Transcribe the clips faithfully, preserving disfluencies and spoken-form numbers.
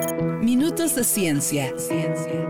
Minutos de Ciencia. Ciencia.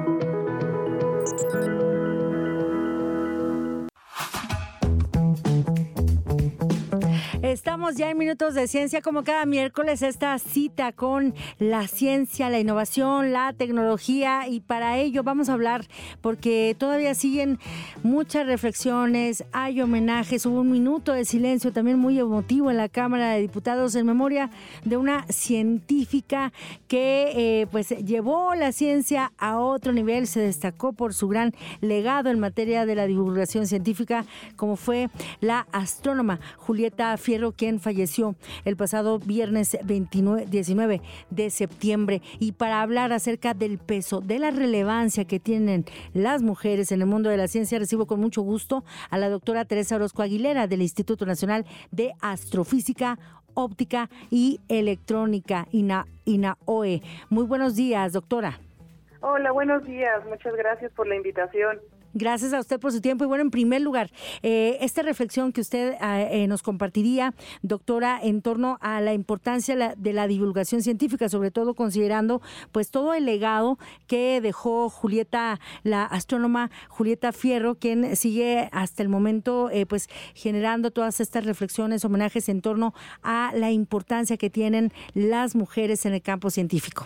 Estamos ya en Minutos de Ciencia, como cada miércoles, esta cita con la ciencia, la innovación, la tecnología, y para ello vamos a hablar, porque todavía siguen muchas reflexiones, hay homenajes, hubo un minuto de silencio también muy emotivo en la Cámara de Diputados en memoria de una científica que eh, pues llevó la ciencia a otro nivel, se destacó por su gran legado en materia de la divulgación científica, como fue la astrónoma Julieta Fierro, quien falleció el pasado viernes veintinueve, diecinueve de septiembre. Y para hablar acerca del peso, de la relevancia que tienen las mujeres en el mundo de la ciencia, recibo con mucho gusto a la doctora Teresa Orozco Aguilera del Instituto Nacional de Astrofísica, Óptica y Electrónica, INA, INAOE. Muy buenos días, doctora. Hola, buenos días. Muchas gracias por la invitación. Gracias a usted por su tiempo. Y bueno, en primer lugar, eh, esta reflexión que usted eh, nos compartiría, doctora, en torno a la importancia la, de la divulgación científica, sobre todo considerando pues todo el legado que dejó Julieta, la astrónoma Julieta Fierro, quien sigue hasta el momento eh, pues generando todas estas reflexiones, homenajes en torno a la importancia que tienen las mujeres en el campo científico.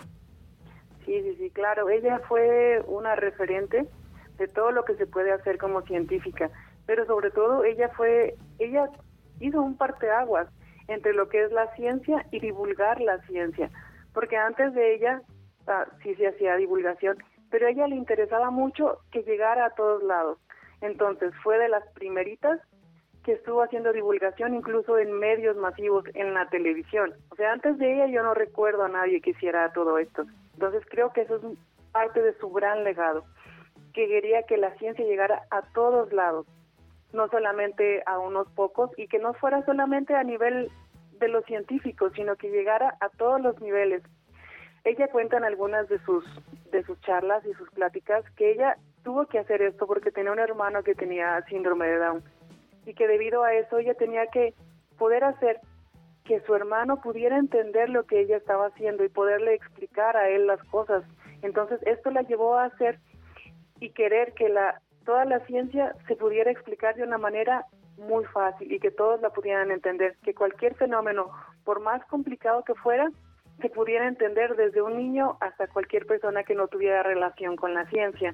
Sí, sí, sí, claro. Ella fue una referente de todo lo que se puede hacer como científica, pero sobre todo ella fue, ella hizo un parteaguas entre lo que es la ciencia y divulgar la ciencia, porque antes de ella ah, sí se hacía divulgación, pero a ella le interesaba mucho que llegara a todos lados. Entonces fue de las primeritas que estuvo haciendo divulgación incluso en medios masivos, en la televisión. O sea, antes de ella yo no recuerdo a nadie que hiciera todo esto. Entonces creo que eso es parte de su gran legado, que quería que la ciencia llegara a todos lados, no solamente a unos pocos, y que no fuera solamente a nivel de los científicos, sino que llegara a todos los niveles. Ella cuenta en algunas de sus de sus charlas y sus pláticas que ella tuvo que hacer esto porque tenía un hermano que tenía síndrome de Down, y que debido a eso ella tenía que poder hacer que su hermano pudiera entender lo que ella estaba haciendo y poderle explicar a él las cosas. Entonces esto la llevó a hacer y querer que la toda la ciencia se pudiera explicar de una manera muy fácil y que todos la pudieran entender, que cualquier fenómeno, por más complicado que fuera, se pudiera entender desde un niño hasta cualquier persona que no tuviera relación con la ciencia.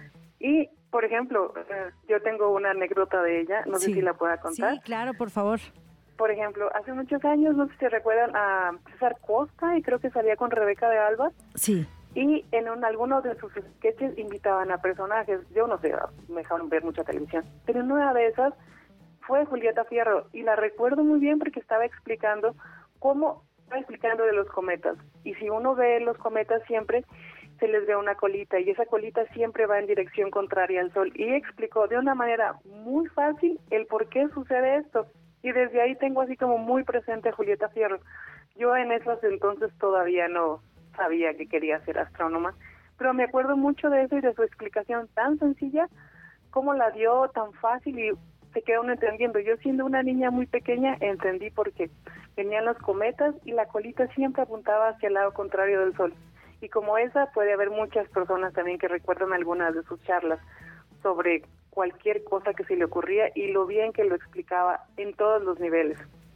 Y, por ejemplo, eh, yo tengo una anécdota de ella, no sí. sé si la pueda contar. Sí, claro, por favor. Por ejemplo, hace muchos años, no sé si recuerdan a César Costa, y creo que salía con Rebeca de Alba. Sí. Y en un, algunos de sus sketches invitaban a personajes, yo no sé, me dejaron ver mucha televisión, pero en una de esas fue Julieta Fierro, y la recuerdo muy bien porque estaba explicando cómo, estaba explicando de los cometas, y si uno ve los cometas siempre se les ve una colita, y esa colita siempre va en dirección contraria al Sol, y explicó de una manera muy fácil el por qué sucede esto, y desde ahí tengo así como muy presente a Julieta Fierro. Yo en esos entonces todavía no sabía que quería ser astrónoma, pero me acuerdo mucho de eso y de su explicación tan sencilla, cómo la dio tan fácil y se quedó uno entendiendo. Yo siendo una niña muy pequeña entendí por qué venían los cometas y la colita siempre apuntaba hacia el lado contrario del Sol. Y como esa puede haber muchas personas también que recuerdan algunas de sus charlas sobre cualquier cosa que se le ocurría y lo bien que lo explicaba en todos los niveles.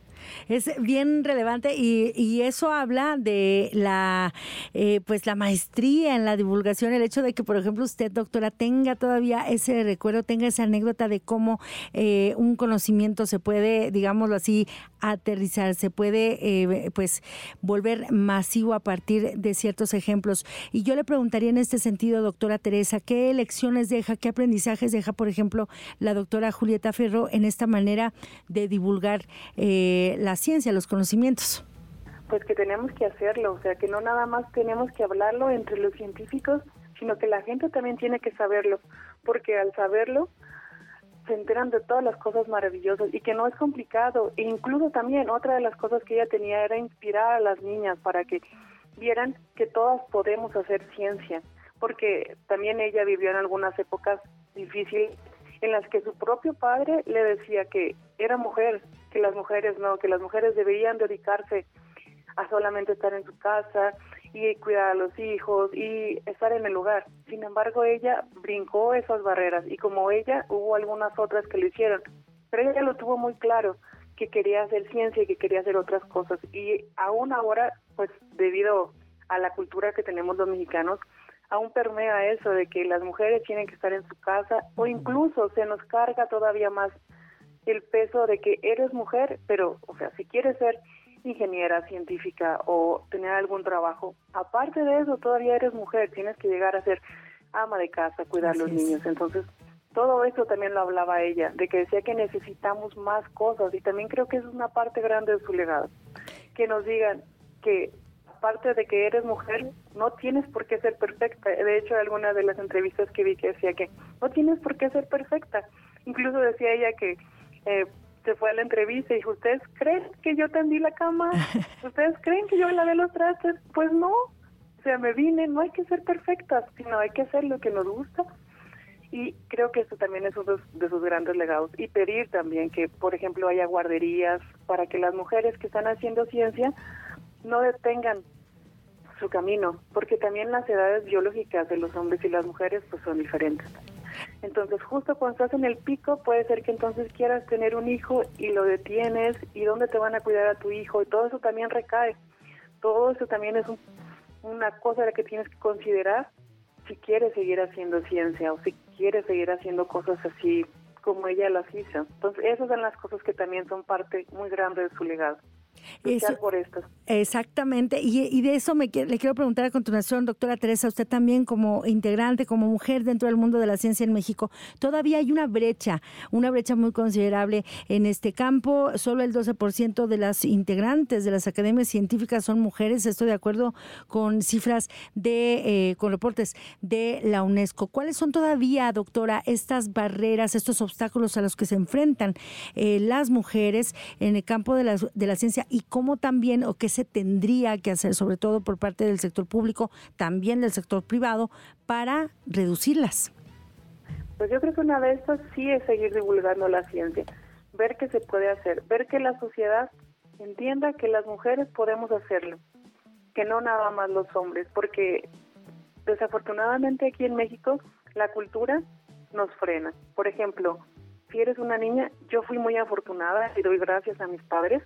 Es bien relevante y, y eso habla de la eh, pues la maestría en la divulgación, el hecho de que, por ejemplo, usted, doctora, tenga todavía ese recuerdo, tenga esa anécdota de cómo eh, un conocimiento se puede, digámoslo así, aterrizar, se puede eh, pues volver masivo a partir de ciertos ejemplos. Y yo le preguntaría en este sentido, doctora Teresa, ¿qué lecciones deja, qué aprendizajes deja, por ejemplo, la doctora Julieta Fierro en esta manera de divulgar eh, la ciencia, los conocimientos? Pues que tenemos que hacerlo, o sea, que no nada más tenemos que hablarlo entre los científicos, sino que la gente también tiene que saberlo, porque al saberlo se enteran de todas las cosas maravillosas y que no es complicado. E incluso también otra de las cosas que ella tenía era inspirar a las niñas para que vieran que todas podemos hacer ciencia, porque también ella vivió en algunas épocas difíciles en las que su propio padre le decía que era mujer, que las mujeres no, que las mujeres deberían dedicarse a solamente estar en su casa y cuidar a los hijos y estar en el lugar. Sin embargo, ella brincó esas barreras y como ella, hubo algunas otras que lo hicieron, pero ella lo tuvo muy claro, que quería hacer ciencia y que quería hacer otras cosas. Y aún ahora, pues debido a la cultura que tenemos los mexicanos, aún permea eso de que las mujeres tienen que estar en su casa, o incluso se nos carga todavía más el peso de que eres mujer, pero, o sea, si quieres ser ingeniera, científica o tener algún trabajo, aparte de eso todavía eres mujer, tienes que llegar a ser ama de casa, cuidar a los niños. Entonces, todo eso también lo hablaba ella, de que decía que necesitamos más cosas, y también creo que es una parte grande de su legado, que nos digan que aparte de que eres mujer, no tienes por qué ser perfecta. De hecho, alguna de las entrevistas que vi que decía que no tienes por qué ser perfecta. Incluso decía ella que eh, se fue a la entrevista y dijo, ¿ustedes creen que yo tendí la cama? ¿Ustedes creen que yo lavé los trastes? Pues no. O sea, me vine, no hay que ser perfectas, sino hay que hacer lo que nos gusta. Y creo que esto también es uno de sus grandes legados. Y pedir también que, por ejemplo, haya guarderías para que las mujeres que están haciendo ciencia no detengan su camino, porque también las edades biológicas de los hombres y las mujeres pues son diferentes. Entonces, justo cuando estás en el pico, puede ser que entonces quieras tener un hijo y lo detienes, y dónde te van a cuidar a tu hijo, y todo eso también recae. Todo eso también es un, una cosa a la que tienes que considerar si quieres seguir haciendo ciencia o si quieres seguir haciendo cosas así como ella las hizo. Entonces, esas son las cosas que también son parte muy grande de su legado. Eso, por esto. Exactamente, y, y de eso me, le quiero preguntar a continuación, doctora Teresa, usted también como integrante, como mujer dentro del mundo de la ciencia en México, todavía hay una brecha, una brecha muy considerable en este campo. Solo el doce por ciento de las integrantes de las academias científicas son mujeres, estoy de acuerdo con cifras de, eh, con reportes de la UNESCO. ¿Cuáles son todavía, doctora, estas barreras, estos obstáculos a los que se enfrentan eh, las mujeres en el campo de la, de la ciencia, y cómo también o qué se tendría que hacer, sobre todo por parte del sector público, también del sector privado, para reducirlas? Pues yo creo que una de estas sí es seguir divulgando la ciencia, ver qué se puede hacer, ver que la sociedad entienda que las mujeres podemos hacerlo, que no nada más los hombres, porque desafortunadamente aquí en México la cultura nos frena. Por ejemplo, si eres una niña, yo fui muy afortunada y doy gracias a mis padres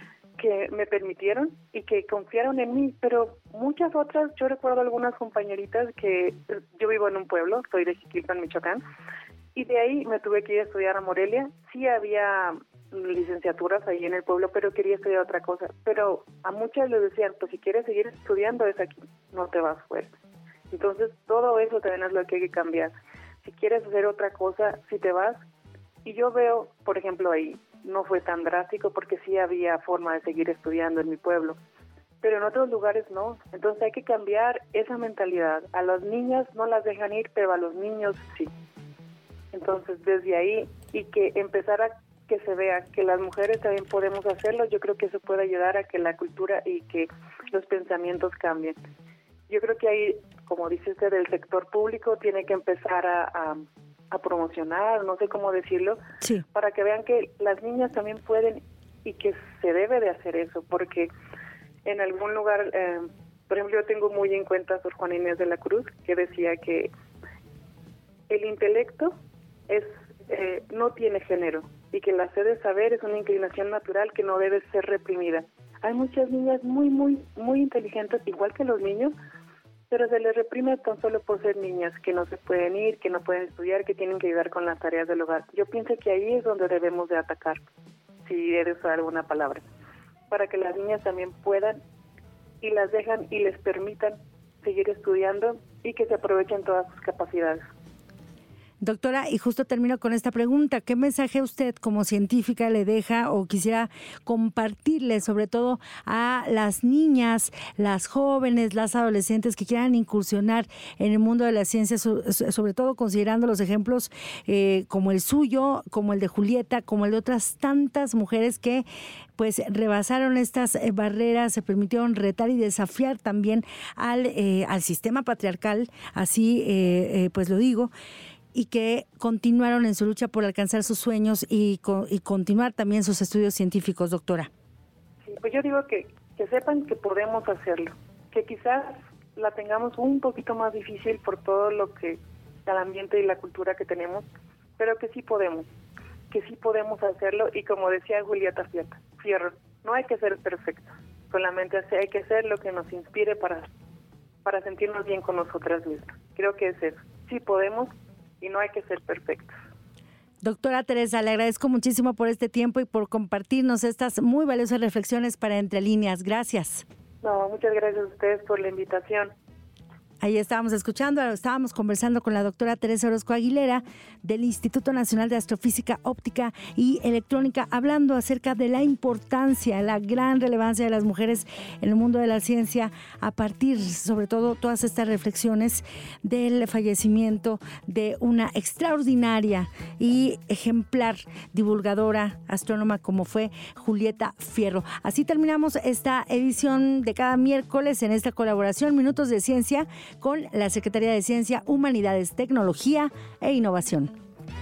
que me permitieron y que confiaron en mí, pero muchas otras, yo recuerdo algunas compañeritas que yo vivo en un pueblo, soy de Jiquilpan, Michoacán, y de ahí me tuve que ir a estudiar a Morelia. Sí había licenciaturas ahí en el pueblo, pero quería estudiar otra cosa, pero a muchas les decían, pues si quieres seguir estudiando es aquí, no te vas fuera. Entonces todo eso también es lo que hay que cambiar. Si quieres hacer otra cosa, si te vas, y yo veo, por ejemplo, ahí no fue tan drástico porque sí había forma de seguir estudiando en mi pueblo, pero en otros lugares no. Entonces hay que cambiar esa mentalidad. A las niñas no las dejan ir, pero a los niños sí. Entonces desde ahí, y que empezar a que se vea que las mujeres también podemos hacerlo, yo creo que eso puede ayudar a que la cultura y que los pensamientos cambien. Yo creo que ahí, como dice usted, el sector público tiene que empezar a, a a promocionar, no sé cómo decirlo, sí, para que vean que las niñas también pueden y que se debe de hacer eso, porque en algún lugar, eh, por ejemplo, yo tengo muy en cuenta a Sor Juana Inés de la Cruz, que decía que el intelecto es eh, no tiene género y que la sed de saber es una inclinación natural que no debe ser reprimida. Hay muchas niñas muy, muy, muy inteligentes, igual que los niños, pero se les reprime tan solo por ser niñas, que no se pueden ir, que no pueden estudiar, que tienen que ayudar con las tareas del hogar. Yo pienso que ahí es donde debemos de atacar, si he de usar alguna palabra, para que las niñas también puedan y las dejan y les permitan seguir estudiando y que se aprovechen todas sus capacidades. Doctora, y justo termino con esta pregunta. ¿Qué mensaje usted como científica le deja o quisiera compartirle sobre todo a las niñas, las jóvenes, las adolescentes que quieran incursionar en el mundo de la ciencia, sobre todo considerando los ejemplos eh, como el suyo, como el de Julieta, como el de otras tantas mujeres que pues rebasaron estas eh, barreras, se permitieron retar y desafiar también al, eh, al sistema patriarcal, así eh, eh, pues lo digo, y que continuaron en su lucha por alcanzar sus sueños y, co- y continuar también sus estudios científicos, doctora? Sí, pues yo digo que, que sepan que podemos hacerlo, que quizás la tengamos un poquito más difícil por todo lo que el ambiente y la cultura que tenemos, pero que sí podemos, que sí podemos hacerlo, y como decía Julieta Fierro, no hay que ser perfectos, solamente hay que hacer lo que nos inspire para, para sentirnos bien con nosotras mismas. Creo que es eso, sí podemos y no hay que ser perfectos. Doctora Teresa, le agradezco muchísimo por este tiempo y por compartirnos estas muy valiosas reflexiones para Entre Líneas. Gracias. No, muchas gracias a ustedes por la invitación. Ahí estábamos escuchando, estábamos conversando con la doctora Teresa Orozco Aguilera del Instituto Nacional de Astrofísica Óptica y Electrónica, hablando acerca de la importancia, la gran relevancia de las mujeres en el mundo de la ciencia, a partir, sobre todo, todas estas reflexiones del fallecimiento de una extraordinaria y ejemplar divulgadora astrónoma como fue Julieta Fierro. Así terminamos esta edición de cada miércoles en esta colaboración Minutos de Ciencia con la Secretaría de Ciencia, Humanidades, Tecnología e Innovación.